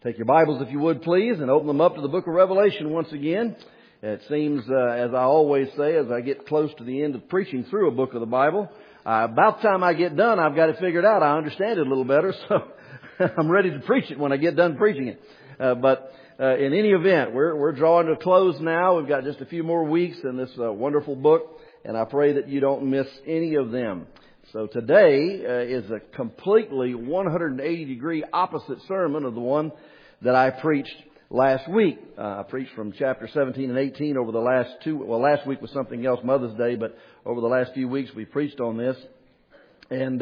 Take your Bibles, if you would, please, and open them up to the book of Revelation once again. It seems, as I always say, as I get close to the end of preaching through a book of the Bible, about the time I get done, I've got it figured out. I understand it a little better, so I'm ready to preach it when I get done preaching it. But in any event, we're drawing to a close now. We've got just a few more weeks in this wonderful book, and I pray that you don't miss any of them. So today is a completely 180-degree opposite sermon of the one that I preached last week. I preached from chapter 17 and 18 over the last last week was something else, Mother's Day, but over the last few weeks we preached on this. And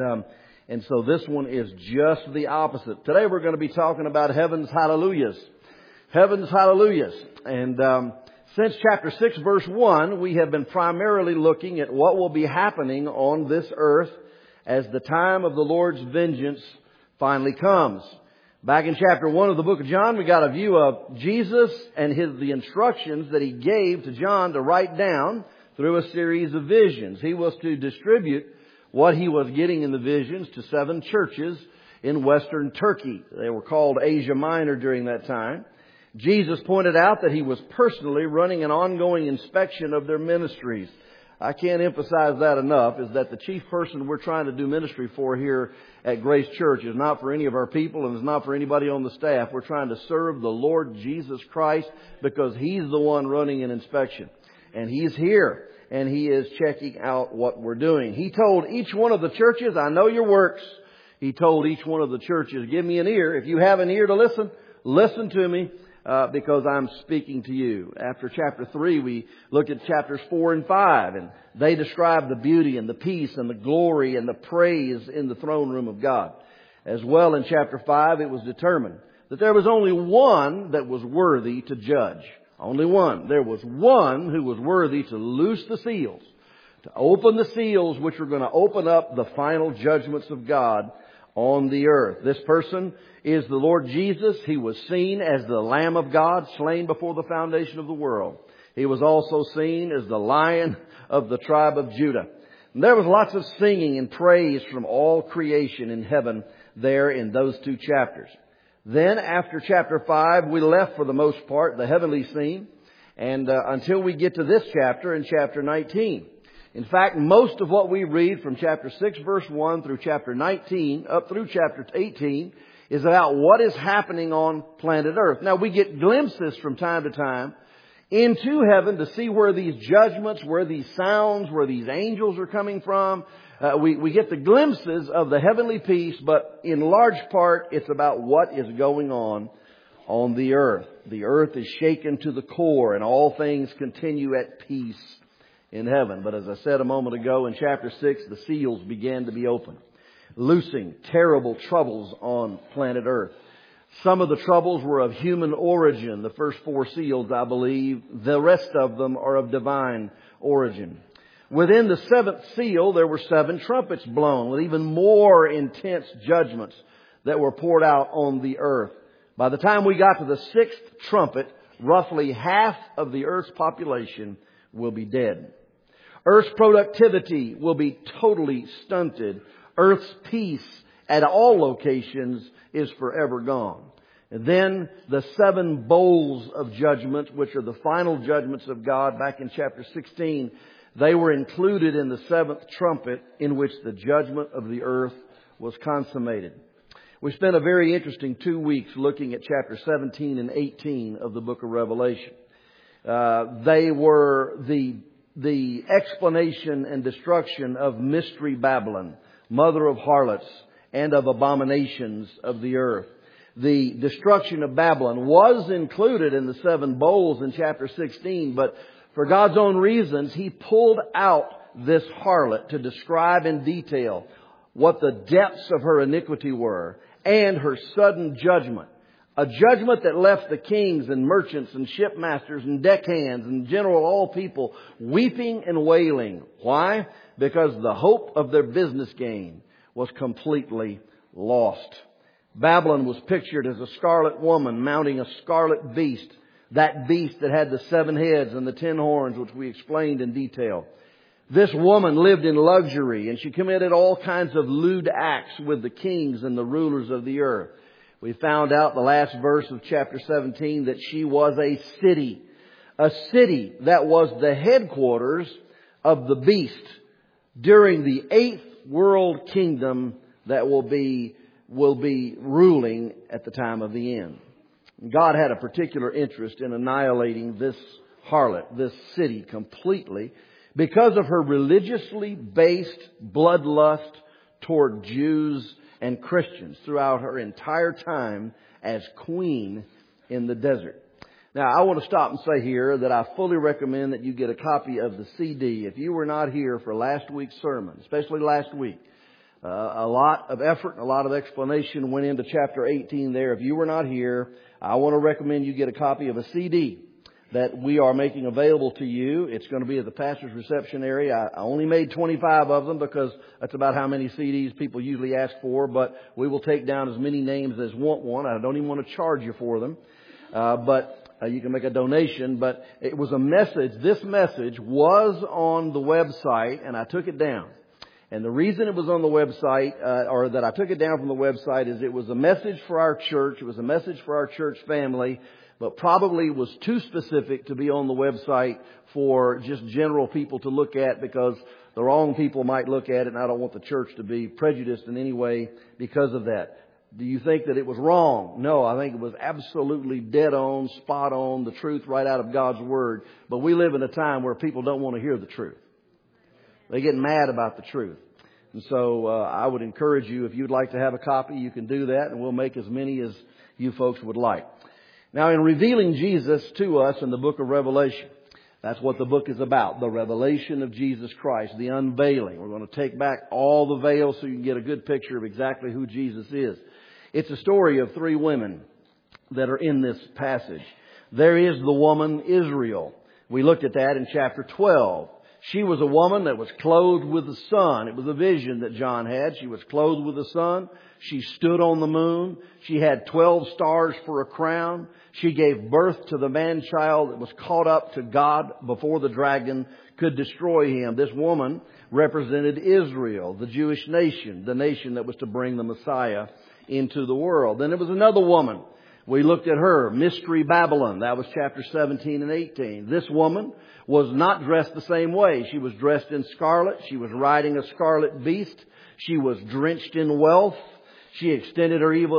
so this one is just the opposite. Today we're going to be talking about heaven's hallelujahs. Heaven's hallelujahs. And since chapter 6 verse 1, we have been primarily looking at what will be happening on this earth as the time of the Lord's vengeance finally comes. Back in chapter 1 of the book of John, we got a view of Jesus and the instructions that He gave to John to write down through a series of visions. He was to distribute what He was getting in the visions to 7 churches in western Turkey. They were called Asia Minor during that time. Jesus pointed out that He was personally running an ongoing inspection of their ministries. I can't emphasize that enough, is that the chief person we're trying to do ministry for here at Grace Church is not for any of our people and is not for anybody on the staff. We're trying to serve the Lord Jesus Christ because He's the one running an inspection. And He's here and He is checking out what we're doing. He told each one of the churches, I know your works. He told each one of the churches, give me an ear. If you have an ear to listen, listen to me. Because I'm speaking to you. After chapter 3, we looked at chapters 4 and 5, and they describe the beauty and the peace and the glory and the praise in the throne room of God. As well, in chapter 5, it was determined that there was only one that was worthy to judge. Only one. There was one who was worthy to loose the seals, to open the seals which were going to open up the final judgments of God on the earth. This person is the Lord Jesus. He was seen as the Lamb of God, slain before the foundation of the world. He was also seen as the Lion of the tribe of Judah. And there was lots of singing and praise from all creation in heaven there in those 2 chapters. Then after chapter 5, we left for the most part the heavenly scene, and until we get to this chapter in chapter 19. In fact, most of what we read from chapter 6 verse 1 through chapter 19 up through chapter 18 is about what is happening on planet Earth. Now, we get glimpses from time to time into heaven to see where these judgments, where these sounds, where these angels are coming from. We get the glimpses of the heavenly peace, but in large part it's about what is going on the earth. The earth is shaken to the core and all things continue at peace in heaven. But as I said a moment ago, in chapter 6, the seals began to be opened, loosing terrible troubles on planet Earth. Some of the troubles were of human origin. The first 4 seals, I believe. The rest of them are of divine origin. Within the 7th seal, there were 7 trumpets blown with even more intense judgments that were poured out on the earth. By the time we got to the 6th trumpet, roughly half of the earth's population will be dead. Earth's productivity will be totally stunted. Earth's peace at all locations is forever gone. And then the 7 bowls of judgment, which are the final judgments of God back in chapter 16, they were included in the 7th trumpet in which the judgment of the earth was consummated. We spent a very interesting 2 weeks looking at chapter 17 and 18 of the book of Revelation. They were the explanation and destruction of Mystery Babylon, mother of harlots and of abominations of the earth. The destruction of Babylon was included in the 7 bowls in chapter 16, but for God's own reasons, He pulled out this harlot to describe in detail what the depths of her iniquity were and her sudden judgment. A judgment that left the kings and merchants and shipmasters and deckhands and general all people weeping and wailing. Why? Because the hope of their business gain was completely lost. Babylon was pictured as a scarlet woman mounting a scarlet beast. That beast that had the 7 heads and the 10 horns, which we explained in detail. This woman lived in luxury and she committed all kinds of lewd acts with the kings and the rulers of the earth. We found out the last verse of chapter 17 that she was a city that was the headquarters of the beast during the 8th world kingdom that will be ruling at the time of the end. God had a particular interest in annihilating this harlot, this city, completely because of her religiously based bloodlust toward Jews and Christians throughout her entire time as queen in the desert. Now, I want to stop and say here that I fully recommend that you get a copy of the CD. If you were not here for last week's sermon, especially last week, a lot of effort and a lot of explanation went into chapter 18 there. If you were not here, I want to recommend you get a copy of a CD that we are making available to you. It's going to be at the pastor's reception area. I only made 25 of them because that's about how many CDs people usually ask for, but we will take down as many names as want one. I don't even want to charge you for them. You can make a donation, but it was a message. This message was on the website, and I took it down. And the reason it was on the website, or that I took it down from the website, is it was a message for our church. It was a message for our church family, but probably was too specific to be on the website for just general people to look at, because the wrong people might look at it, and I don't want the church to be prejudiced in any way because of that. Do you think that it was wrong? No, I think it was absolutely dead on, spot on, the truth right out of God's Word. But we live in a time where people don't want to hear the truth. They get mad about the truth. And so I would encourage you, if you'd like to have a copy, you can do that, and we'll make as many as you folks would like. Now, in revealing Jesus to us in the book of Revelation, that's what the book is about, the revelation of Jesus Christ, the unveiling. We're going to take back all the veils so you can get a good picture of exactly who Jesus is. It's a story of 3 women that are in this passage. There is the woman Israel. We looked at that in chapter 12. She was a woman that was clothed with the sun. It was a vision that John had. She was clothed with the sun. She stood on the moon. She had 12 stars for a crown. She gave birth to the man-child that was caught up to God before the dragon could destroy him. This woman represented Israel, the Jewish nation, the nation that was to bring the Messiah into the world. Then there was another woman. We looked at her, Mystery Babylon. That was chapter 17 and 18. This woman was not dressed the same way. She was dressed in scarlet. She was riding a scarlet beast. She was drenched in wealth. She extending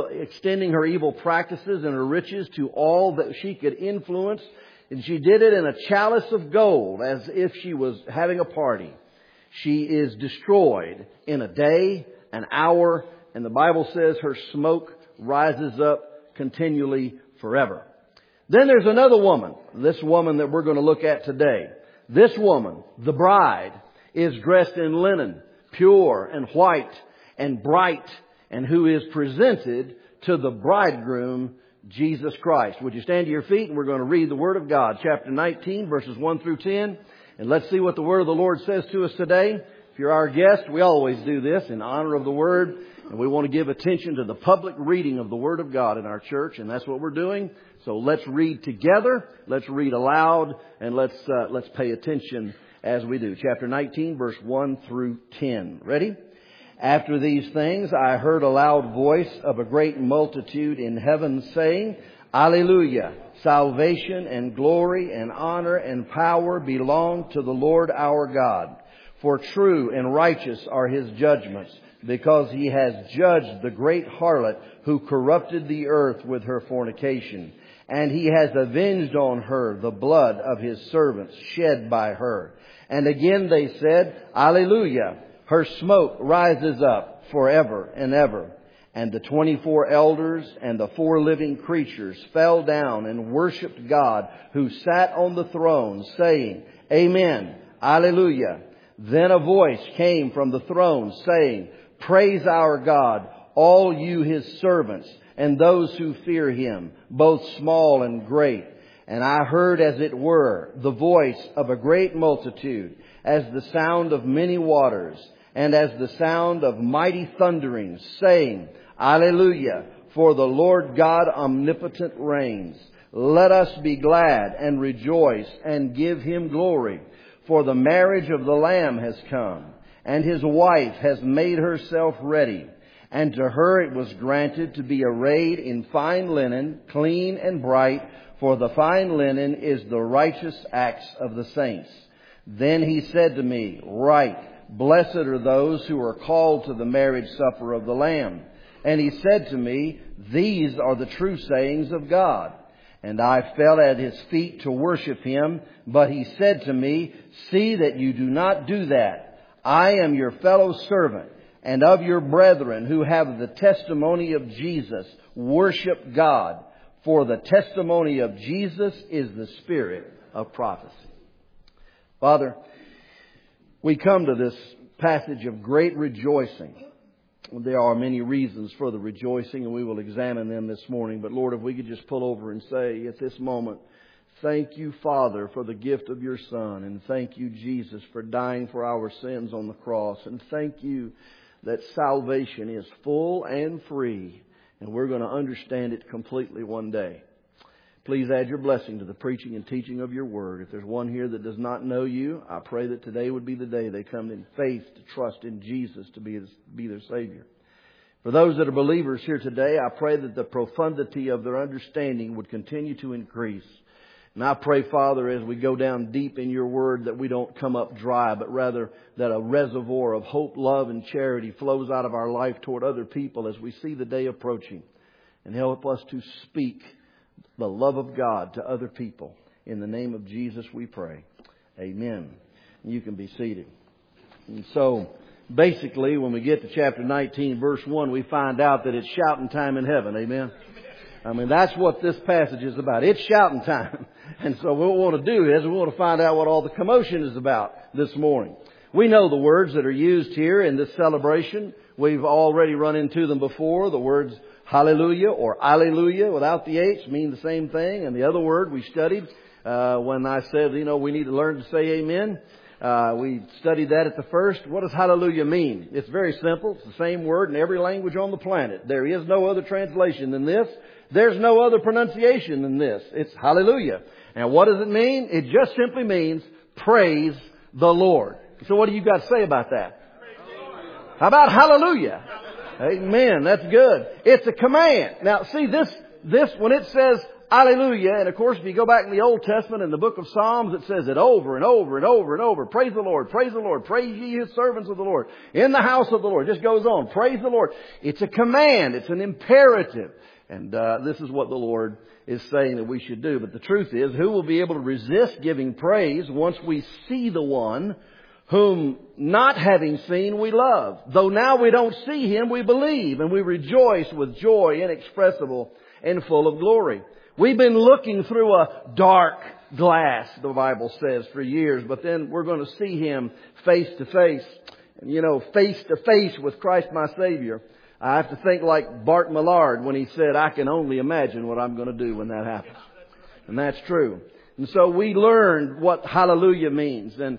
her evil practices and her riches to all that she could influence. And she did it in a chalice of gold, as if she was having a party. She is destroyed in a day, an hour, and the Bible says her smoke rises up continually forever. Then there's another woman, this woman that we're going to look at today. This woman, the bride, is dressed in linen, pure and white and bright, and who is presented to the bridegroom, Jesus Christ. Would you stand to your feet, and we're going to read the Word of God, chapter 19, verses 1 through 10. And let's see what the Word of the Lord says to us today. If you're our guest, we always do this in honor of the Word. And we want to give attention to the public reading of the Word of God in our church. And that's what we're doing. So let's read together. Let's read aloud. And let's pay attention as we do. Chapter 19, verse 1 through 10. Ready? After these things, I heard a loud voice of a great multitude in heaven saying, Alleluia! Salvation and glory and honor and power belong to the Lord our God. For true and righteous are His judgments, because He has judged the great harlot who corrupted the earth with her fornication. And He has avenged on her the blood of His servants shed by her. And again they said, Alleluia! Her smoke rises up forever and ever. And the 24 elders and the 4 living creatures fell down and worshipped God who sat on the throne, saying, Amen, Alleluia. Then a voice came from the throne saying, Praise our God, all you His servants, and those who fear Him, both small and great. And I heard, as it were, the voice of a great multitude, as the sound of many waters, and as the sound of mighty thunderings, saying, Alleluia, for the Lord God omnipotent reigns. Let us be glad and rejoice and give Him glory, for the marriage of the Lamb has come, and His wife has made herself ready. And to her it was granted to be arrayed in fine linen, clean and bright, for the fine linen is the righteous acts of the saints. Then he said to me, Write, blessed are those who are called to the marriage supper of the Lamb. And he said to me, These are the true sayings of God. And I fell at his feet to worship him. But he said to me, See that you do not do that. I am your fellow servant and of your brethren who have the testimony of Jesus. Worship God. For the testimony of Jesus is the spirit of prophecy. Father, we come to this passage of great rejoicing. There are many reasons for the rejoicing, and we will examine them this morning. But Lord, if we could just pull over and say at this moment, thank you, Father, for the gift of your Son. And thank you, Jesus, for dying for our sins on the cross. And thank you that salvation is full and free. And we're going to understand it completely one day. Please add your blessing to the preaching and teaching of your word. If there's one here that does not know you, I pray that today would be the day they come in faith to trust in Jesus to be their Savior. For those that are believers here today, I pray that the profundity of their understanding would continue to increase. And I pray, Father, as we go down deep in your word, that we don't come up dry, but rather that a reservoir of hope, love, and charity flows out of our life toward other people as we see the day approaching. And help us to speak the love of God to other people. In the name of Jesus we pray. Amen. You can be seated. And so, basically, when we get to chapter 19, verse 1, we find out that it's shouting time in heaven. Amen. I mean, that's what this passage is about. It's shouting time. And so what we want to do is we want to find out what all the commotion is about this morning. We know the words that are used here in this celebration. We've already run into them before. The words hallelujah or alleluia without the H mean the same thing. And the other word we studied when I said, we need to learn to say amen. We studied that at the first. What does hallelujah mean? It's very simple. It's the same word in every language on the planet. There is no other translation than this. There's no other pronunciation than this. It's hallelujah. And what does it mean? It just simply means praise the Lord. So what do you got to say about that? How about hallelujah? Amen. That's good. It's a command. Now, see, this when it says hallelujah, and of course, if you go back in the Old Testament in the book of Psalms, it says it over and over and over and over. Praise the Lord. Praise the Lord. Praise ye his servants of the Lord. In the house of the Lord. It just goes on. Praise the Lord. It's a command. It's an imperative. And this is what the Lord is saying that we should do. But the truth is, who will be able to resist giving praise once we see the one whom not having seen we love? Though now we don't see him, we believe, and we rejoice with joy inexpressible and full of glory. We've been looking through a dark glass, the Bible says, for years, but then we're going to see him face to face. And face to face with Christ my Savior. I have to think like Bart Millard when he said, I can only imagine what I'm going to do when that happens. And that's true. And so we learned what hallelujah means. And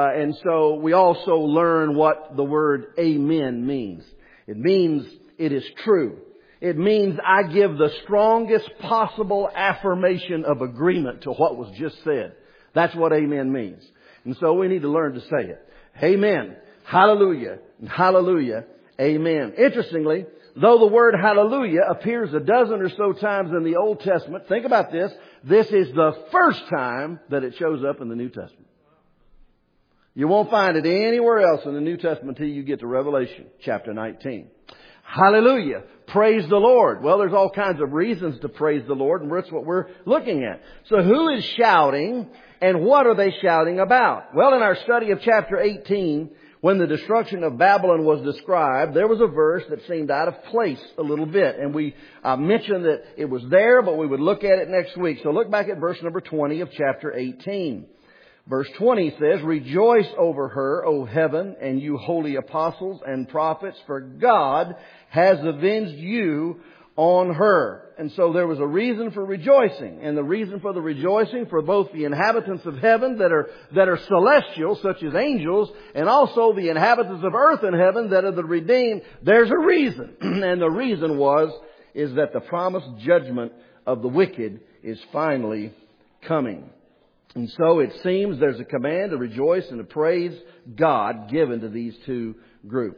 so we also learn what the word amen means. It means it is true. It means I give the strongest possible affirmation of agreement to what was just said. That's what amen means. And so we need to learn to say it. Amen. Hallelujah. Hallelujah. Amen. Interestingly, though the word hallelujah appears a dozen or so times in the Old Testament, think about this. This is the first time that it shows up in the New Testament. You won't find it anywhere else in the New Testament until you get to Revelation chapter 19. Hallelujah. Praise the Lord. Well, there's all kinds of reasons to praise the Lord, and that's what we're looking at. So who is shouting, and what are they shouting about? Well, in our study of chapter 18, when the destruction of Babylon was described, there was a verse that seemed out of place a little bit. And we mentioned that it was there, but we would look at it next week. So look back at verse number 20 of chapter 18. Verse 20 says, Rejoice over her, O heaven, and you holy apostles and prophets, for God has avenged you on her. And so there was a reason for rejoicing. And the reason for the rejoicing for both the inhabitants of heaven that are celestial, such as angels, and also the inhabitants of earth and heaven that are the redeemed, there's a reason. And the reason is that the promised judgment of the wicked is finally coming. And so it seems there's a command to rejoice and to praise God given to these two groups.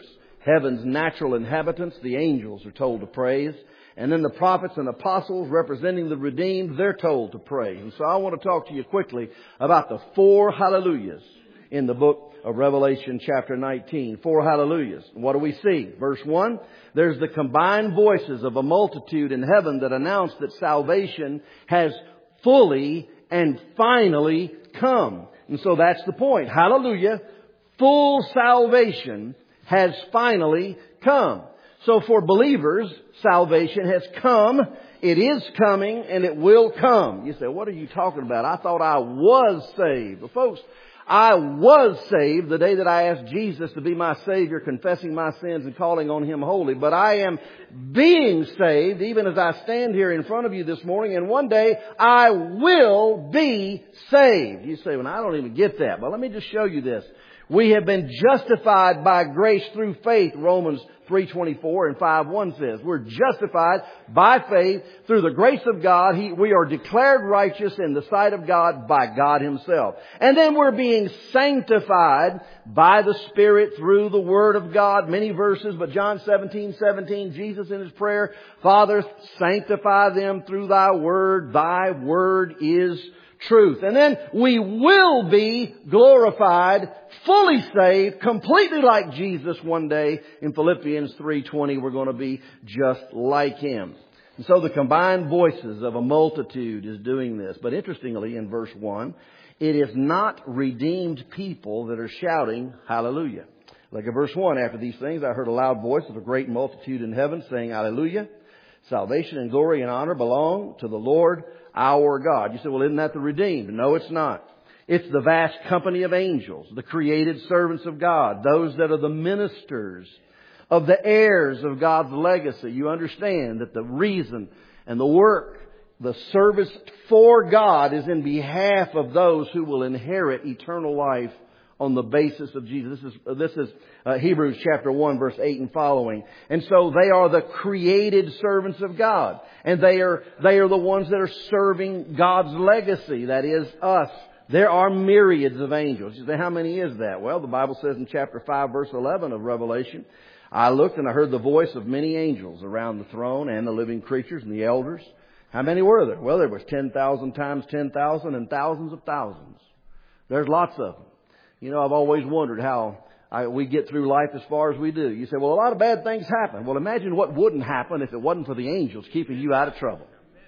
Heaven's natural inhabitants, the angels, are told to praise. And then the prophets and apostles representing the redeemed, they're told to pray. And so I want to talk to you quickly about the 4 hallelujahs in the book of Revelation chapter 19. 4 hallelujahs. What do we see? Verse 1, there's the combined voices of a multitude in heaven that announce that salvation has fully and finally come. And so that's the point. Hallelujah. Full salvation has finally come. So for believers, salvation has come, it is coming, and it will come. You say, what are you talking about? I thought I was saved. Well, folks, I was saved the day that I asked Jesus to be my Savior, confessing my sins and calling on Him holy. But I am being saved even as I stand here in front of you this morning, and one day I will be saved. You say, well, I don't even get that. But let me just show you this. We have been justified by grace through faith, Romans 3:24 and 5:1 says. We're justified by faith through the grace of God. We are declared righteous in the sight of God by God Himself. And then we're being sanctified by the Spirit through the Word of God. Many verses, but John 17:17, Jesus in His prayer, Father, sanctify them through Thy Word. Thy Word is truth. And then we will be glorified, fully saved, completely like Jesus one day. In Philippians 3:20, we're going to be just like Him. And so the combined voices of a multitude is doing this. But interestingly, in verse 1, it is not redeemed people that are shouting hallelujah. Like in verse 1, after these things, I heard a loud voice of a great multitude in heaven saying hallelujah. Salvation and glory and honor belong to the Lord our God. You say, well, isn't that the redeemed? No, it's not. It's the vast company of angels, the created servants of God, those that are the ministers of the heirs of God's legacy. You understand that the reason and the work, the service for God is in behalf of those who will inherit eternal life on the basis of Jesus. This is Hebrews chapter 1 verse 8 and following. And so they are the created servants of God. And they are the ones that are serving God's legacy. That is us. There are myriads of angels. You say, how many is that? Well, the Bible says in chapter 5 verse 11 of Revelation, I looked and I heard the voice of many angels around the throne and the living creatures and the elders. How many were there? Well, there was 10,000 times 10,000 and thousands of thousands. There's lots of them. You know, I've always wondered how we get through life as far as we do. You say, well, a lot of bad things happen. Well, imagine what wouldn't happen if it wasn't for the angels keeping you out of trouble.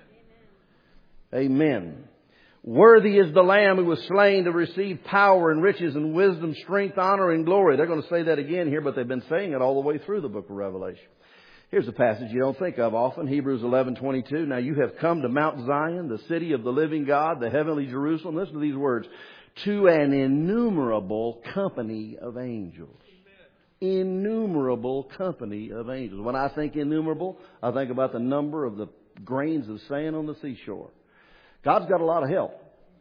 Amen. Worthy is the Lamb who was slain to receive power and riches and wisdom, strength, honor, and glory. They're going to say that again here, but they've been saying it all the way through the book of Revelation. Here's a passage you don't think of often, Hebrews 11:22. Now you have come to Mount Zion, the city of the living God, the heavenly Jerusalem. Listen to these words. To an innumerable company of angels. Innumerable company of angels. When I think innumerable, I think about the number of the grains of sand on the seashore. God's got a lot of help.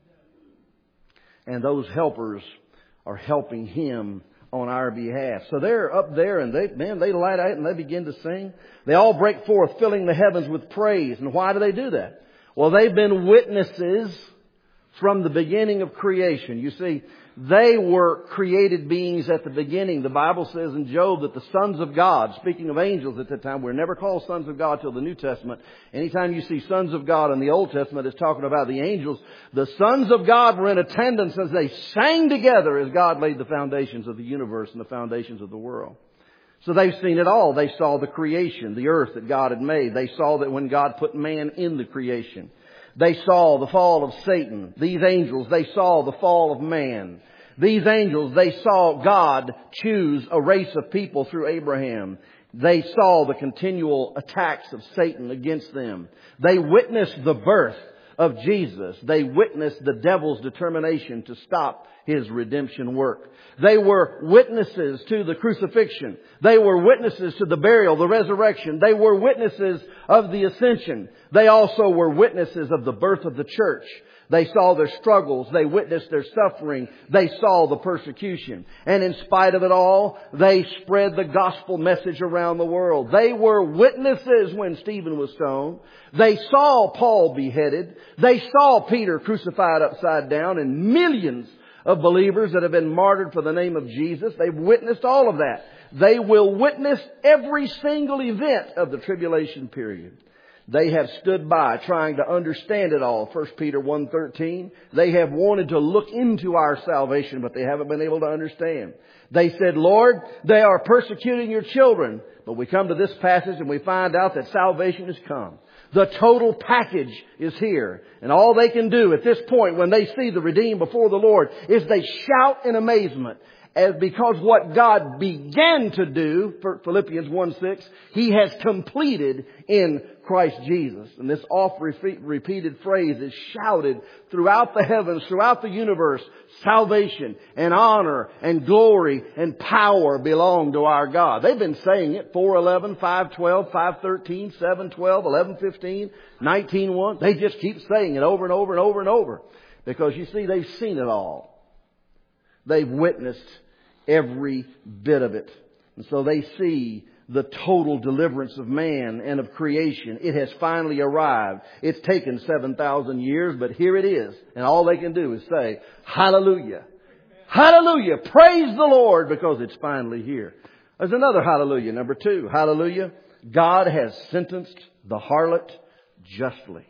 And those helpers are helping Him on our behalf. So they're up there and they light out and they begin to sing. They all break forth, filling the heavens with praise. And why do they do that? Well, they've been witnesses from the beginning of creation. You see, they were created beings at the beginning. The Bible says in Job that the sons of God, speaking of angels at that time, we're never called sons of God till the New Testament. Anytime you see sons of God in the Old Testament, it's talking about the angels. The sons of God were in attendance as they sang together as God laid the foundations of the universe and the foundations of the world. So they've seen it all. They saw the creation, the earth that God had made. They saw that when God put man in the creation. They saw the fall of Satan. These angels, they saw the fall of man. These angels, they saw God choose a race of people through Abraham. They saw the continual attacks of Satan against them. They witnessed the birth of Jesus. They witnessed the devil's determination to stop His redemption work. They were witnesses to the crucifixion. They were witnesses to the burial, the resurrection. They were witnesses of the ascension. They also were witnesses of the birth of the church. They saw their struggles. They witnessed their suffering. They saw the persecution. And in spite of it all, they spread the gospel message around the world. They were witnesses when Stephen was stoned. They saw Paul beheaded. They saw Peter crucified upside down, and millions of believers that have been martyred for the name of Jesus. They've witnessed all of that. They will witness every single event of the tribulation period. They have stood by trying to understand it all. 1 Peter 1:13. They have wanted to look into our salvation, but they haven't been able to understand. They said, Lord, they are persecuting your children. But we come to this passage and we find out that salvation has come. The total package is here. And all they can do at this point when they see the redeemed before the Lord is they shout in amazement. As because what God began to do, for Philippians 1:6, He has completed in Christ Jesus. And this oft-repeated phrase is shouted throughout the heavens, throughout the universe. Salvation and honor and glory and power belong to our God. They've been saying it 4:11, 5:12, 5:13, 7:12, 11:15, 19:1. They just keep saying it over and over and over and over. Because you see, they've seen it all. They've witnessed every bit of it. And so they see the total deliverance of man and of creation. It has finally arrived. It's taken 7,000 years, but here it is. And all they can do is say, hallelujah. Hallelujah. Praise the Lord, because it's finally here. There's another hallelujah, number 2. Hallelujah. God has sentenced the harlot justly.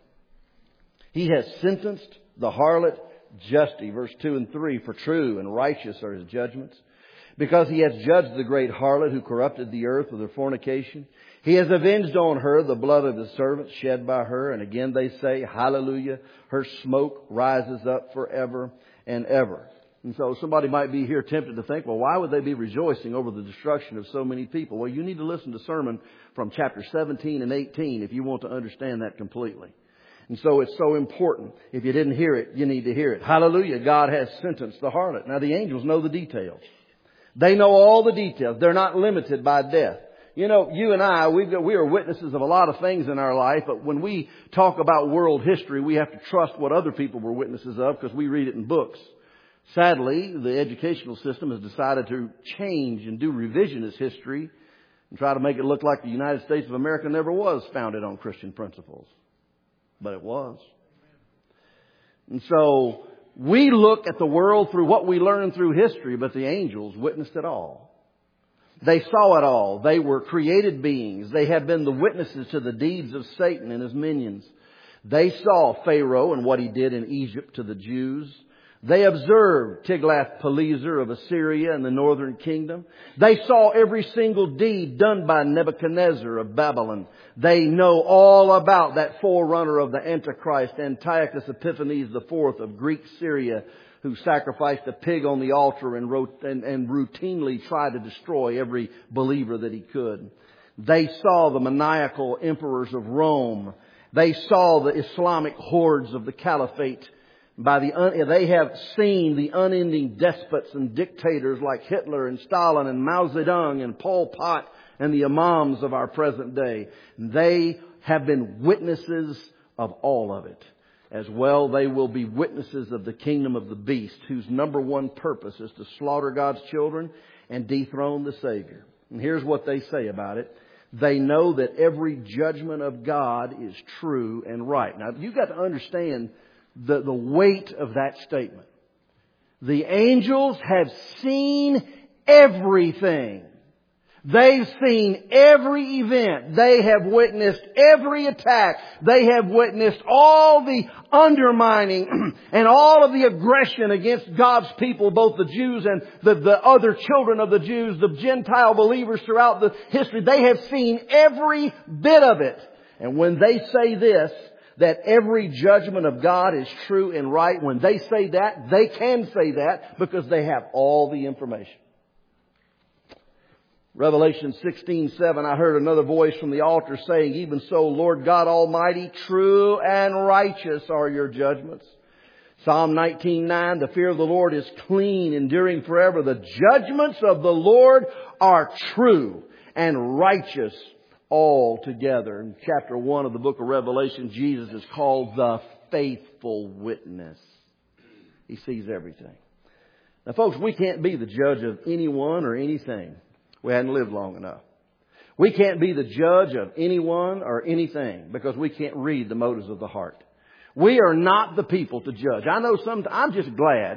He has sentenced the harlot justly. Verse 2 and 3, for true and righteous are His judgments, because He has judged the great harlot who corrupted the earth with her fornication. He has avenged on her the blood of His servants shed by her. And again they say, hallelujah. Her smoke rises up forever and ever. And so somebody might be here tempted to think, well, why would they be rejoicing over the destruction of so many people? Well, you need to listen to sermon from chapter 17 and 18 if you want to understand that completely. And so it's so important. If you didn't hear it, you need to hear it. Hallelujah. God has sentenced the harlot. Now the angels know the details. They know all the details. They're not limited by death. You know, you and I, we are witnesses of a lot of things in our life, but when we talk about world history, we have to trust what other people were witnesses of because we read it in books. Sadly, the educational system has decided to change and do revisionist history and try to make it look like the United States of America never was founded on Christian principles. But it was. And so we look at the world through what we learn through history, but the angels witnessed it all. They saw it all. They were created beings. They have been the witnesses to the deeds of Satan and his minions. They saw Pharaoh and what he did in Egypt to the Jews. They observed Tiglath-Pileser of Assyria and the northern kingdom. They saw every single deed done by Nebuchadnezzar of Babylon. They know all about that forerunner of the Antichrist, Antiochus Epiphanes IV of Greek Syria, who sacrificed a pig on the altar and routinely tried to destroy every believer that he could. They saw the maniacal emperors of Rome. They saw the Islamic hordes of the caliphate. They have seen the unending despots and dictators like Hitler and Stalin and Mao Zedong and Pol Pot and the imams of our present day. They have been witnesses of all of it. As well, they will be witnesses of the kingdom of the beast, whose number one purpose is to slaughter God's children and dethrone the Savior. And here's what they say about it. They know that every judgment of God is true and right. Now, you've got to understand the weight of that statement. The angels have seen everything. They've seen every event. They have witnessed every attack. They have witnessed all the undermining and all of the aggression against God's people, both the Jews and the other children of the Jews, the Gentile believers throughout the history. They have seen every bit of it. And when they say this, that every judgment of God is true and right, when they say that, they can say that because they have all the information. Revelation 16:7, I heard another voice from the altar saying, even so, Lord God Almighty, true and righteous are your judgments. Psalm 19:9, the fear of the Lord is clean, enduring forever. The judgments of the Lord are true and righteous altogether. In chapter 1 of the book of Revelation, Jesus is called the faithful witness. He sees everything. Now, folks, we can't be the judge of anyone or anything. We hadn't lived long enough. We can't be the judge of anyone or anything because we can't read the motives of the heart. We are not the people to judge. I know I'm just glad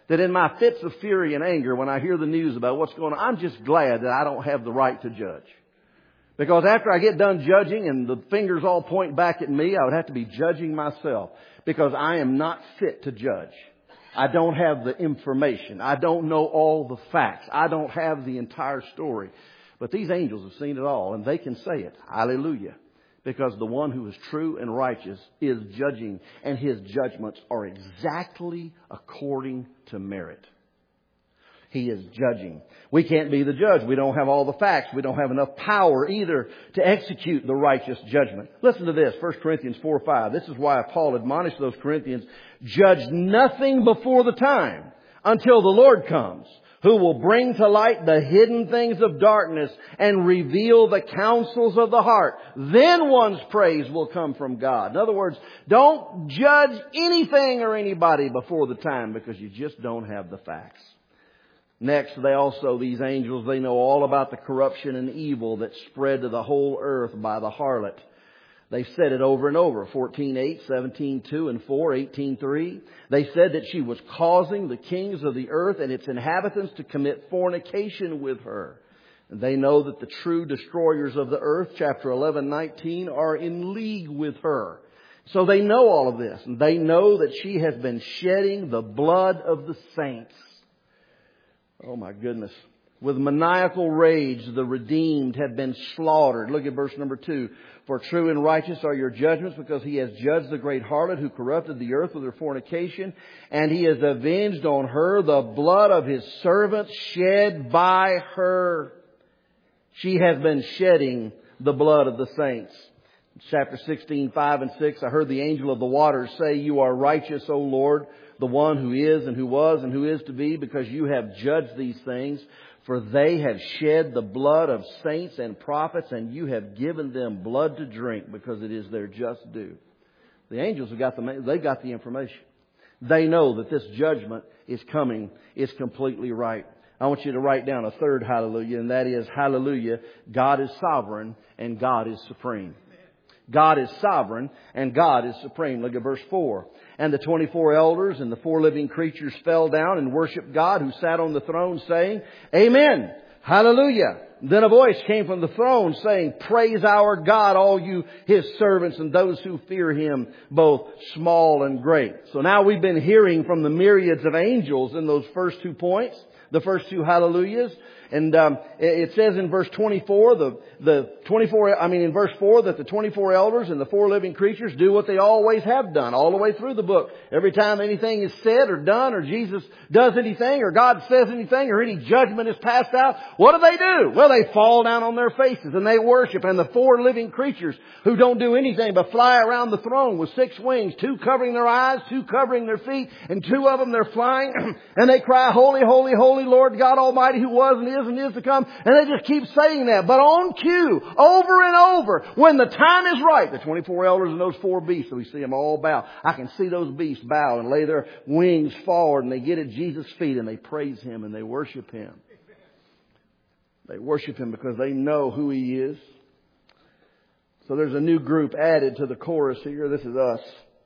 that in my fits of fury and anger, when I hear the news about what's going on, I'm just glad that I don't have the right to judge. Because after I get done judging and the fingers all point back at me, I would have to be judging myself. Because I am not fit to judge. I don't have the information. I don't know all the facts. I don't have the entire story. But these angels have seen it all, and they can say it. Hallelujah. Because the one who is true and righteous is judging, and His judgments are exactly according to merit. He is judging. We can't be the judge. We don't have all the facts. We don't have enough power either to execute the righteous judgment. Listen to this, 1 Corinthians 4:5. This is why Paul admonished those Corinthians, judge nothing before the time until the Lord comes, who will bring to light the hidden things of darkness and reveal the counsels of the heart. Then one's praise will come from God. In other words, don't judge anything or anybody before the time because you just don't have the facts. Next, these angels, they know all about the corruption and evil that spread to the whole earth by the harlot. They've said it over and over. 14:8, 17:2, and 4, 18:3. They said that she was causing the kings of the earth and its inhabitants to commit fornication with her. And they know that the true destroyers of the earth, chapter 11:19, are in league with her. So they know all of this. And they know that she has been shedding the blood of the saints. Oh my goodness. With maniacal rage, the redeemed have been slaughtered. Look at verse number 2. For true and righteous are your judgments, because He has judged the great harlot who corrupted the earth with her fornication. And He has avenged on her the blood of His servants shed by her. She has been shedding the blood of the saints. Chapter 16, 5 and 6. I heard the angel of the waters say, you are righteous, O Lord, the one who is and who was and who is to be, because you have judged these things. For they have shed the blood of saints and prophets, and you have given them blood to drink, because it is their just due. The angels have got the information. They know that this judgment is coming, is completely right. I want you to write down a third hallelujah, and that is, hallelujah, God is sovereign and God is supreme. God is sovereign and God is supreme. Look at verse 4. And the 24 elders and the 4 living creatures fell down and worshiped God who sat on the throne, saying, Amen. Hallelujah. Then a voice came from the throne saying, Praise our God, all you His servants and those who fear Him, both small and great. So now we've been hearing from the myriads of angels in those first 2 points, the first 2 hallelujahs. And it says in verse 24, in verse 4, that the 24 elders and the 4 living creatures do what they always have done all the way through the book. Every time anything is said or done, or Jesus does anything, or God says anything, or any judgment is passed out, what do? Well, they fall down on their faces and they worship. And the 4 living creatures, who don't do anything but fly around the throne with 6 wings, 2 covering their eyes, 2 covering their feet, and 2 of them they're flying, and they cry, Holy, holy, holy, Lord God Almighty, who was and is to come. And they just keep saying that. But on cue, over and over, when the time is right, the 24 elders and those 4 beasts, so we see them all bow. I can see those beasts bow and lay their wings forward, and they get at Jesus' feet and they praise Him and they worship Him. They worship Him because they know who He is. So there's a new group added to the chorus here. This is us.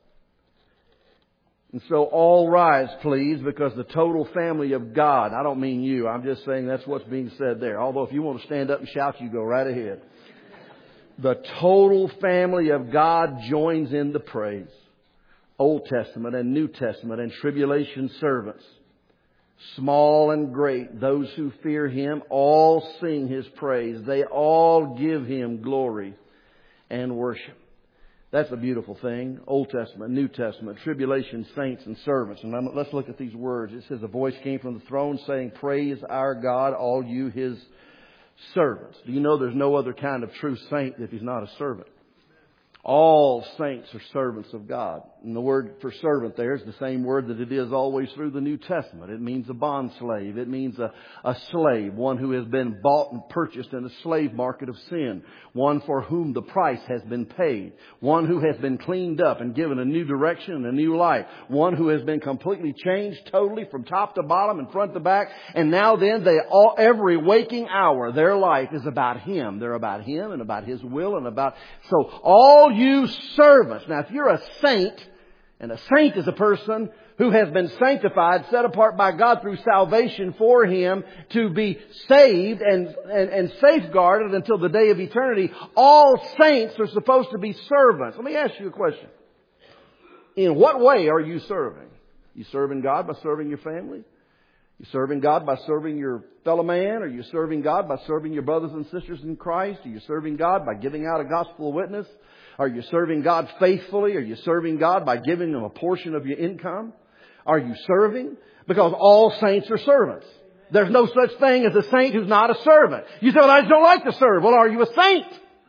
And so all rise, please, because the total family of God, I don't mean you, I'm just saying that's what's being said there. Although if you want to stand up and shout, you go right ahead. The total family of God joins in the praise. Old Testament and New Testament and tribulation servants, small and great, those who fear Him, all sing His praise. They all give Him glory and worship. That's a beautiful thing. Old Testament, New Testament, tribulation, saints, and servants. And let's look at these words. It says, a voice came from the throne saying, Praise our God, all you His servants. Do you know there's no other kind of true saint if he's not a servant? All saints are servants of God. And the word for servant there is the same word that it is always through the New Testament. It means a bond slave. It means a slave, one who has been bought and purchased in the slave market of sin. One for whom the price has been paid. One who has been cleaned up and given a new direction and a new life. One who has been completely changed totally from top to bottom and front to back. And now then, every waking hour, their life is about Him. They're about Him and about His will and about... So all you servants. Now, if you're a saint, And a saint is a person who has been sanctified, set apart by God through salvation for Him to be saved and safeguarded until the day of eternity. All saints are supposed to be servants. Let me ask you a question. In what way are you serving? You serving God by serving your family? You serving God by serving your fellow man? Are you serving God by serving your brothers and sisters in Christ? Are you serving God by giving out a gospel witness? Are you serving God faithfully? Are you serving God by giving Him a portion of your income? Are you serving? Because all saints are servants. There's no such thing as a saint who's not a servant. You say, well, I just don't like to serve. Well, are you a saint?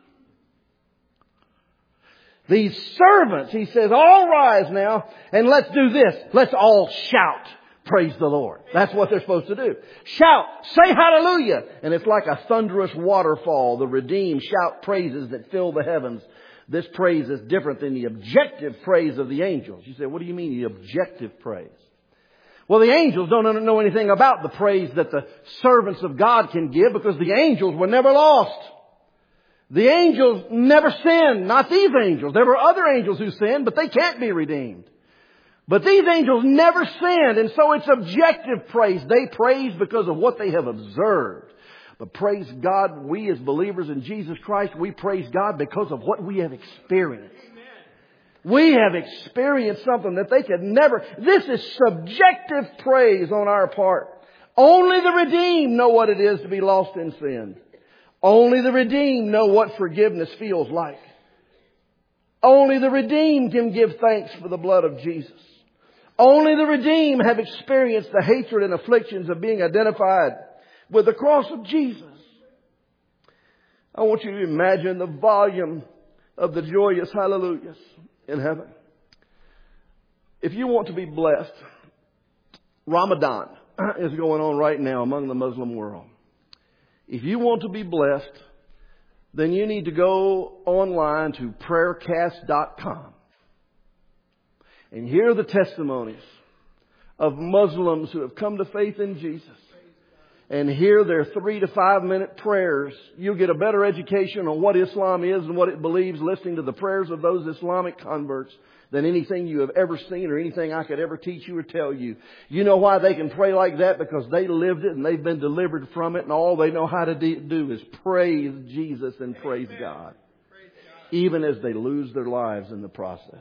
These servants, He says, all rise now and let's do this. Let's all shout. Praise the Lord. That's what they're supposed to do. Shout. Say hallelujah. And it's like a thunderous waterfall. The redeemed shout praises that fill the heavens. This praise is different than the objective praise of the angels. You say, what do you mean the objective praise? Well, the angels don't know anything about the praise that the servants of God can give because the angels were never lost. The angels never sinned. Not these angels. There were other angels who sinned, but they can't be redeemed. But these angels never sinned, and so it's objective praise. They praise because of what they have observed. But praise God, we as believers in Jesus Christ, we praise God because of what we have experienced. We have experienced something that they could never. This is subjective praise on our part. Only the redeemed know what it is to be lost in sin. Only the redeemed know what forgiveness feels like. Only the redeemed can give thanks for the blood of Jesus. Only the redeemed have experienced the hatred and afflictions of being identified with the cross of Jesus. I want you to imagine the volume of the joyous hallelujahs in heaven. If you want to be blessed, Ramadan is going on right now among the Muslim world. If you want to be blessed, then you need to go online to prayercast.com and hear the testimonies of Muslims who have come to faith in Jesus and hear their 3 to 5 minute prayers. You'll get a better education on what Islam is and what it believes listening to the prayers of those Islamic converts than anything you have ever seen or anything I could ever teach you or tell you. You know why they can pray like that? Because they lived it and they've been delivered from it, and all they know how to do is praise Jesus and praise God, even as they lose their lives in the process.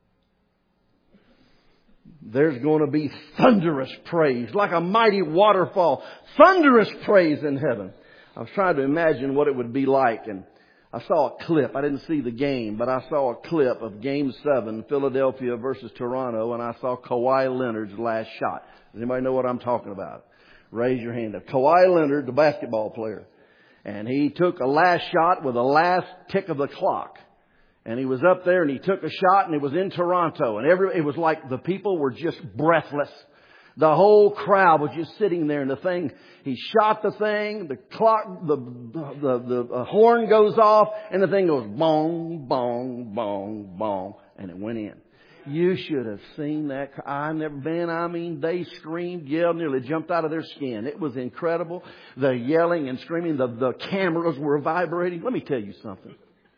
There's going to be thunderous praise, like a mighty waterfall. Thunderous praise in heaven. I was trying to imagine what it would be like, and I saw a clip. I didn't see the game, but I saw a clip of Game 7, Philadelphia versus Toronto, and I saw Kawhi Leonard's last shot. Does anybody know what I'm talking about? Raise your hand up. Kawhi Leonard, the basketball player. And he took a last shot with the last tick of the clock. And he was up there and he took a shot, and it was in Toronto. And it was like the people were just breathless. The whole crowd was just sitting there, and the thing, he shot the thing, the clock, the horn goes off, and the thing goes bong, bong, bong, bong, and it went in. You should have seen that. They screamed, yelled, nearly jumped out of their skin. It was incredible. The yelling and screaming, the cameras were vibrating. Let me tell you something.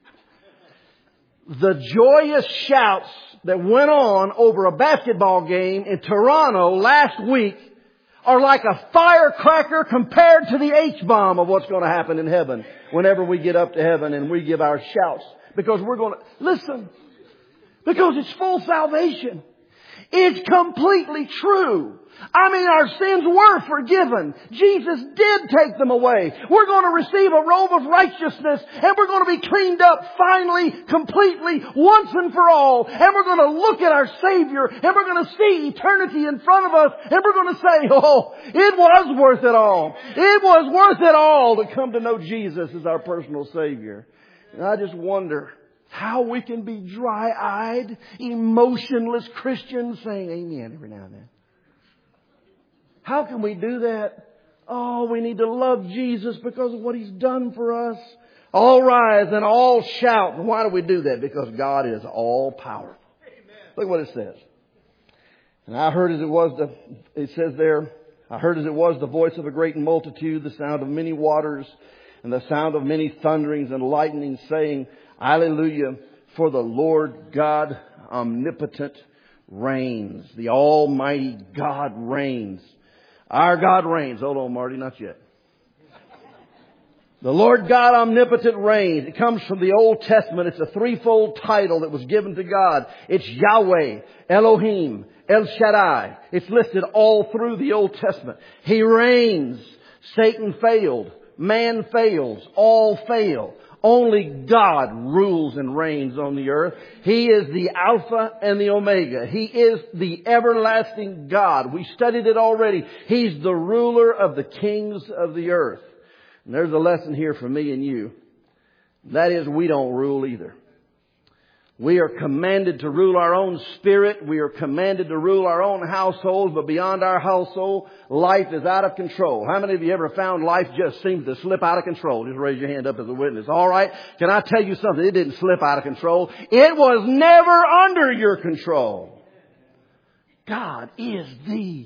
The joyous shouts that went on over a basketball game in Toronto last week are like a firecracker compared to the H-bomb of what's going to happen in heaven whenever we get up to heaven and we give our shouts. Because we're going to, listen, because it's full salvation. It's completely true. I mean, our sins were forgiven. Jesus did take them away. We're going to receive a robe of righteousness, and we're going to be cleaned up finally, completely, once and for all. And we're going to look at our Savior, and we're going to see eternity in front of us, and we're going to say, oh, it was worth it all. It was worth it all to come to know Jesus as our personal Savior. And I just wonder how we can be dry-eyed, emotionless Christians saying amen every now and then. How can we do that? Oh, we need to love Jesus because of what He's done for us. All rise and all shout. And why do we do that? Because God is all powerful. Look what it says. And I heard as it was it says there, I heard as it was the voice of a great multitude, the sound of many waters, and the sound of many thunderings and lightnings, saying, Hallelujah, for the Lord God omnipotent, reigns. The Almighty God reigns. Our God reigns. Hold on, Marty, not yet. The Lord God omnipotent reigns. It comes from the Old Testament. It's a threefold title that was given to God. It's Yahweh, Elohim, El Shaddai. It's listed all through the Old Testament. He reigns. Satan failed. Man fails. All fail. Only God rules and reigns on the earth. He is the Alpha and the Omega. He is the everlasting God. We studied it already. He's the ruler of the kings of the earth. And there's a lesson here for me and you. That is, we don't rule either. We are commanded to rule our own spirit. We are commanded to rule our own households. But beyond our household, life is out of control. How many of you ever found life just seems to slip out of control? Just raise your hand up as a witness. All right. Can I tell you something? It didn't slip out of control. It was never under your control. God is the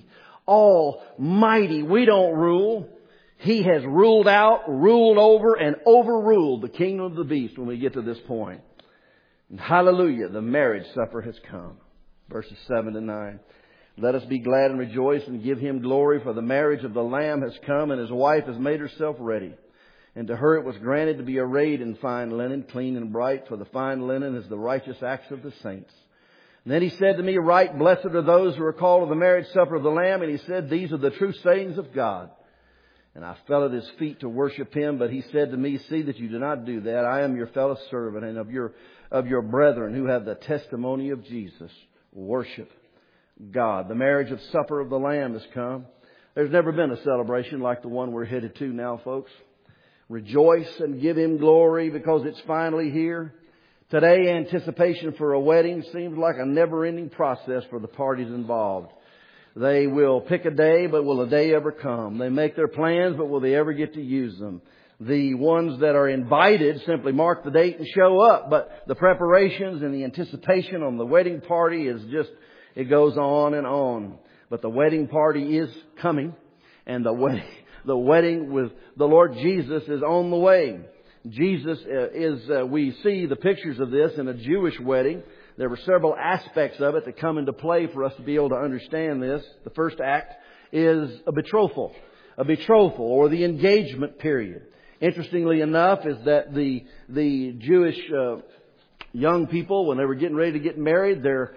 Almighty. We don't rule. He has ruled out, ruled over, and overruled the kingdom of the beast when we get to this point. And hallelujah, the marriage supper has come. Verses 7 to 9. Let us be glad and rejoice and give Him glory, for the marriage of the Lamb has come, and His wife has made herself ready. And to her it was granted to be arrayed in fine linen, clean and bright, for the fine linen is the righteous acts of the saints. And then He said to me, Right, blessed are those who are called to the marriage supper of the Lamb. And He said, These are the true sayings of God. And I fell at His feet to worship Him, but He said to me, See that you do not do that. I am your fellow servant and of your brethren who have the testimony of Jesus. Worship God. The marriage of supper of the Lamb has come. There's never been a celebration like the one we're headed to now, folks. Rejoice and give Him glory because it's finally here. Today, anticipation for a wedding seems like a never-ending process for the parties involved. They will pick a day, but will a day ever come? They make their plans, but will they ever get to use them? The ones that are invited simply mark the date and show up. But the preparations and the anticipation on the wedding party is just, it goes on and on. But the wedding party is coming. And the wedding with the Lord Jesus is on the way. Jesus we see the pictures of this in a Jewish wedding. There were several aspects of it that come into play for us to be able to understand this. The first act is a betrothal or the engagement period. Interestingly enough is that the Jewish young people, when they were getting ready to get married,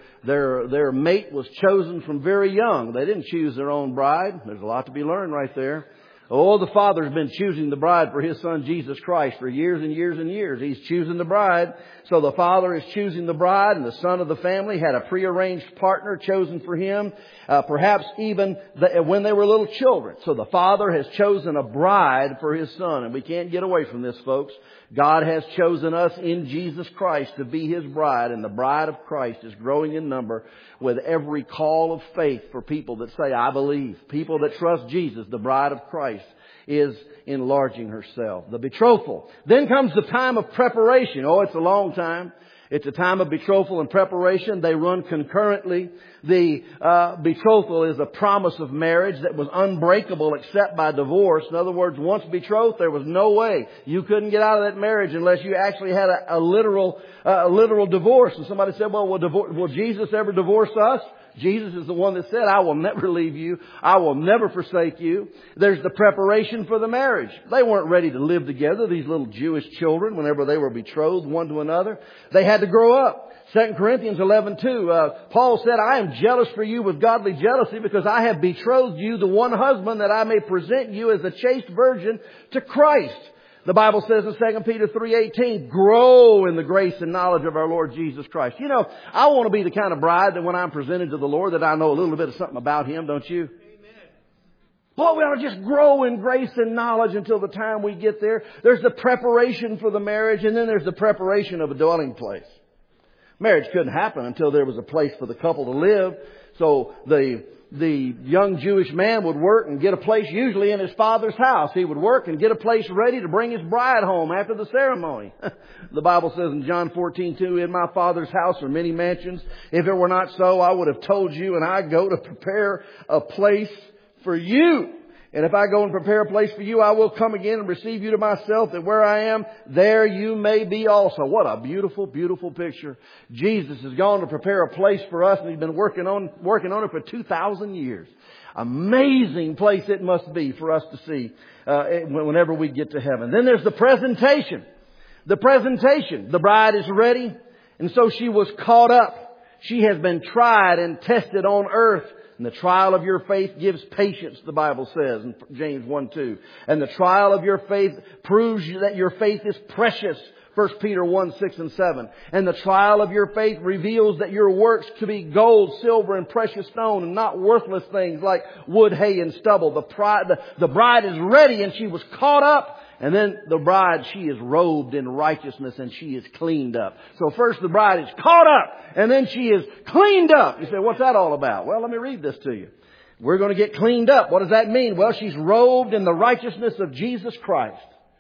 their mate was chosen from very young. They didn't choose their own bride. There's a lot to be learned right there. Oh, the Father's been choosing the bride for His Son, Jesus Christ, for years and years and years. He's choosing the bride. So the Father is choosing the bride, and the son of the family had a prearranged partner chosen for him, perhaps even when they were little children. So the Father has chosen a bride for His Son, and we can't get away from this, folks. God has chosen us in Jesus Christ to be His bride, and the bride of Christ is growing in number with every call of faith for people that say, I believe. People that trust Jesus, the bride of Christ, is enlarging herself. The betrothal. Then comes the time of preparation. Oh, it's a long time. It's a time of betrothal and preparation. They run concurrently. The betrothal is a promise of marriage that was unbreakable except by divorce. In other words, once betrothed, there was no way. You couldn't get out of that marriage unless you actually had a literal divorce. And somebody said, well, will Jesus ever divorce us? Jesus is the one that said, I will never leave you. I will never forsake you. There's the preparation for the marriage. They weren't ready to live together, these little Jewish children, whenever they were betrothed one to another. They had to grow up. 2 Corinthians 11:2, Paul said, I am jealous for you with godly jealousy because I have betrothed you to one husband that I may present you as a chaste virgin to Christ. The Bible says in 2 Peter 3:18, grow in the grace and knowledge of our Lord Jesus Christ. You know, I want to be the kind of bride that when I'm presented to the Lord that I know a little bit of something about Him, don't you? Amen. Boy, we ought to just grow in grace and knowledge until the time we get there. There's the preparation for the marriage, and then there's the preparation of a dwelling place. Marriage couldn't happen until there was a place for the couple to live. So the young Jewish man would work and get a place usually in his father's house. He would work and get a place ready to bring his bride home after the ceremony. The Bible says in John 14:2, in my Father's house are many mansions. If it were not so, I would have told you, and I go to prepare a place for you. And if I go and prepare a place for you, I will come again and receive you to myself, that where I am, there you may be also. What a beautiful, beautiful picture. Jesus has gone to prepare a place for us, and He's been working on it for 2,000 years. Amazing place it must be for us to see whenever we get to heaven. Then there's the presentation. The presentation. The bride is ready, and so she was caught up. She has been tried and tested on earth. And the trial of your faith gives patience, the Bible says in James 1:2. And the trial of your faith proves that your faith is precious, 1 Peter 1:6 and 7. And the trial of your faith reveals that your works to be gold, silver, and precious stone, and not worthless things like wood, hay, and stubble. The bride is ready, and she was caught up. And then the bride, she is robed in righteousness, and she is cleaned up. So first the bride is caught up, and then she is cleaned up. You say, what's that all about? Well, let me read this to you. We're going to get cleaned up. What does that mean? Well, she's robed in the righteousness of Jesus Christ.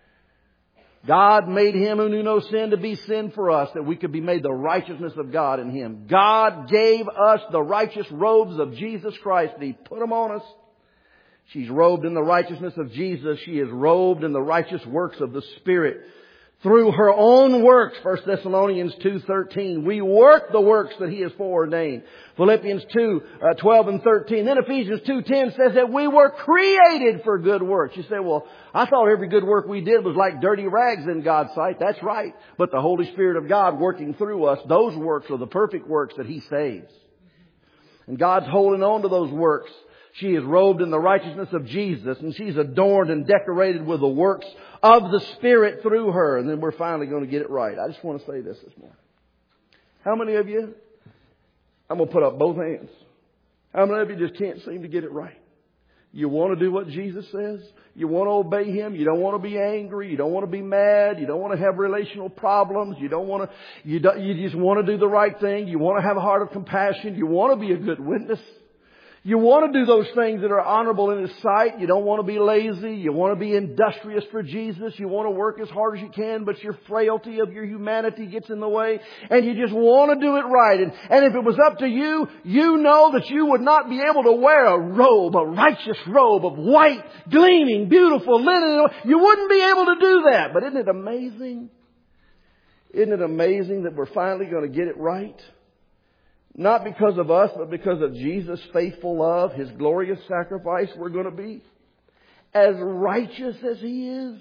God made Him who knew no sin to be sin for us, that we could be made the righteousness of God in Him. God gave us the righteous robes of Jesus Christ, and He put them on us. She's robed in the righteousness of Jesus. She is robed in the righteous works of the Spirit. Through her own works, 1 Thessalonians 2:13. We work the works that He has foreordained. Philippians 2:12 and 13. Then Ephesians 2:10 says that we were created for good works. You say, well, I thought every good work we did was like dirty rags in God's sight. That's right. But the Holy Spirit of God working through us, those works are the perfect works that He saves. And God's holding on to those works. She is robed in the righteousness of Jesus, and she's adorned and decorated with the works of the Spirit through her. And then we're finally going to get it right. I just want to say this morning. How many of you, I'm going to put up both hands. How many of you just can't seem to get it right? You want to do what Jesus says. You want to obey Him. You don't want to be angry. You don't want to be mad. You don't want to have relational problems. You just want to do the right thing. You want to have a heart of compassion. You want to be a good witness. You want to do those things that are honorable in His sight. You don't want to be lazy. You want to be industrious for Jesus. You want to work as hard as you can, but your frailty of your humanity gets in the way. And you just want to do it right. And if it was up to you, you know that you would not be able to wear a robe, a righteous robe of white, gleaming, beautiful linen. You wouldn't be able to do that. But isn't it amazing? Isn't it amazing that we're finally going to get it right? Not because of us, but because of Jesus' faithful love, His glorious sacrifice, we're going to be as righteous as He is.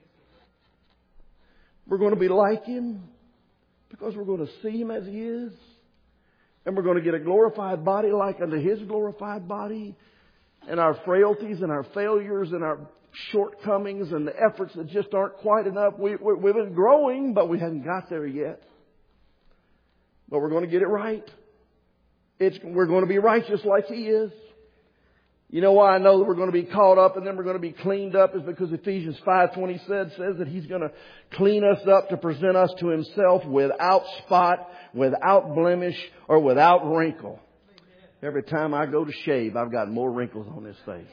We're going to be like Him because we're going to see Him as He is. And we're going to get a glorified body like unto His glorified body. And our frailties and our failures and our shortcomings and the efforts that just aren't quite enough. We've been growing, but we haven't got there yet. But we're going to get it right. We're going to be righteous like He is. You know why I know that we're going to be caught up and then we're going to be cleaned up is because Ephesians 5:20 says that He's going to clean us up to present us to Himself without spot, without blemish, or without wrinkle. Every time I go to shave, I've got more wrinkles on this face.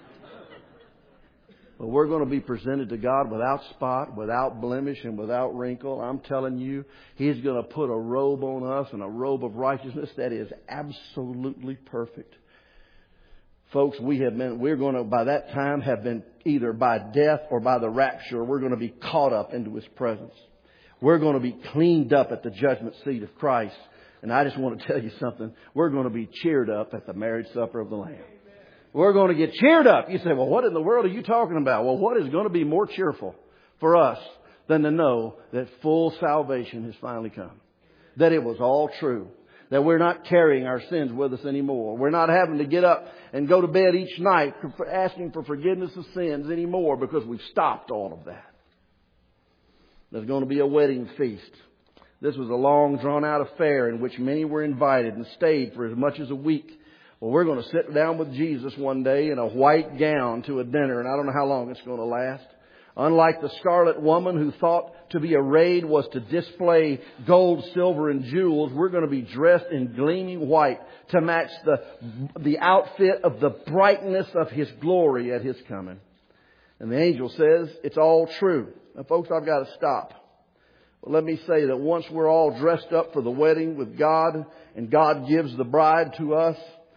But we're going to be presented to God without spot, without blemish, and without wrinkle. I'm telling you, He's going to put a robe on us and a robe of righteousness that is absolutely perfect. Folks, we're going to, by that time, have been either by death or by the rapture, we're going to be caught up into His presence. We're going to be cleaned up at the judgment seat of Christ. And I just want to tell you something. We're going to be cheered up at the marriage supper of the Lamb. We're going to get cheered up. You say, well, what in the world are you talking about? Well, what is going to be more cheerful for us than to know that full salvation has finally come? That it was all true. That we're not carrying our sins with us anymore. We're not having to get up and go to bed each night asking for forgiveness of sins anymore because we've stopped all of that. There's going to be a wedding feast. This was a long, drawn-out affair in which many were invited and stayed for as much as a week. Well, we're going to sit down with Jesus one day in a white gown to a dinner, and I don't know how long it's going to last. Unlike the scarlet woman who thought to be arrayed was to display gold, silver, and jewels, we're going to be dressed in gleaming white to match the outfit of the brightness of His glory at His coming. And the angel says, it's all true. Now, folks, I've got to stop. Well, let me say that once we're all dressed up for the wedding with God and God gives the bride to us,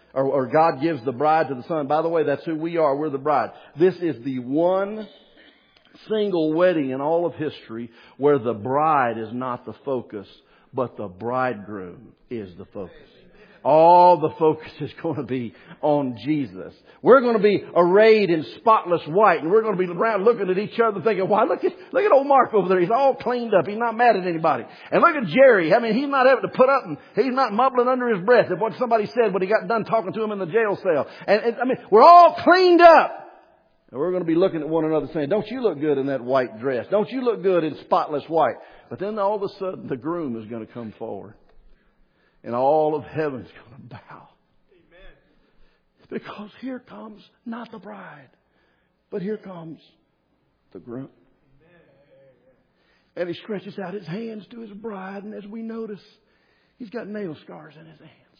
or God gives the bride to the Son. By the way, that's who we are. We're the bride. This is the one single wedding in all of history where the bride is not the focus, but the bridegroom is the focus. All the focus is going to be on Jesus. We're going to be arrayed in spotless white, and we're going to be around looking at each other thinking, why, look at old Mark over there. He's all cleaned up. He's not mad at anybody. And look at Jerry. I mean, he's not having to put up, and he's not mumbling under his breath at what somebody said when he got done talking to him in the jail cell. And I mean, we're all cleaned up. And we're going to be looking at one another saying, don't you look good in that white dress? Don't you look good in spotless white? But then all of a sudden, the groom is going to come forward. And all of heaven's going to bow. Amen. Because here comes not the bride, but here comes the groom. Amen. And he stretches out his hands to his bride. And as we notice, he's got nail scars in his hands.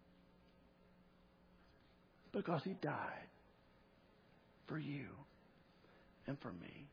Because he died for you and for me.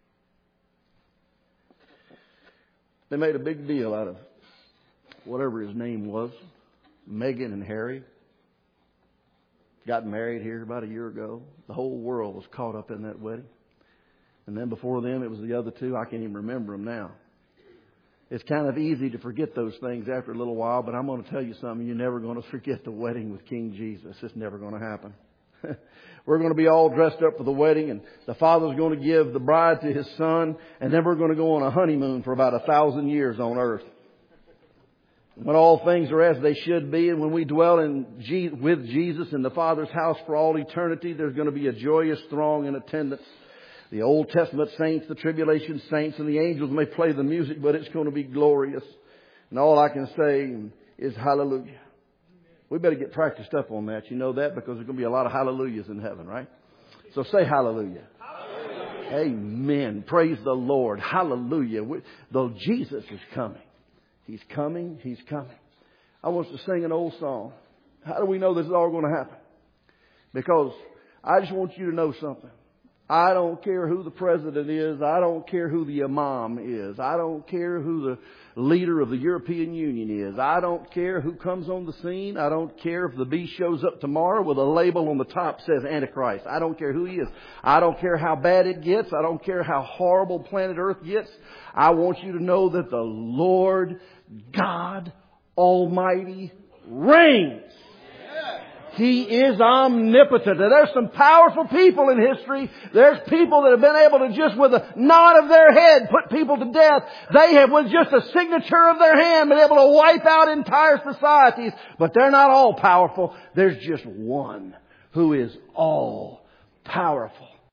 They made a big deal out of whatever his name was. Meghan and Harry got married here about a year ago. The whole world was caught up in that wedding. And then before them, it was the other two. I can't even remember them now. It's kind of easy to forget those things after a little while, but I'm going to tell you something. You're never going to forget the wedding with King Jesus. It's never going to happen. We're going to be all dressed up for the wedding, and the Father's going to give the bride to His Son, and then we're going to go on a honeymoon for about 1,000 years on earth. When all things are as they should be, and when we dwell with Jesus in the Father's house for all eternity, there's going to be a joyous throng in attendance. The Old Testament saints, the tribulation saints, and the angels may play the music, but it's going to be glorious. And all I can say is hallelujah. We better get practiced up on that. You know that because there's going to be a lot of hallelujahs in heaven, right? So say hallelujah. Hallelujah. Amen. Praise the Lord. Hallelujah. Though Jesus is coming. He's coming. He's coming. I want us to sing an old song. How do we know this is all going to happen? Because I just want you to know something. I don't care who the president is. I don't care who the imam is. I don't care who the leader of the European Union is. I don't care who comes on the scene. I don't care if the beast shows up tomorrow with a label on the top says Antichrist. I don't care who he is. I don't care how bad it gets. I don't care how horrible planet Earth gets. I want you to know that the Lord God Almighty reigns. He is omnipotent. And there's some powerful people in history. There's people that have been able to just with a nod of their head put people to death. They have with just a signature of their hand been able to wipe out entire societies. But they're not all powerful. There's just one who is all powerful.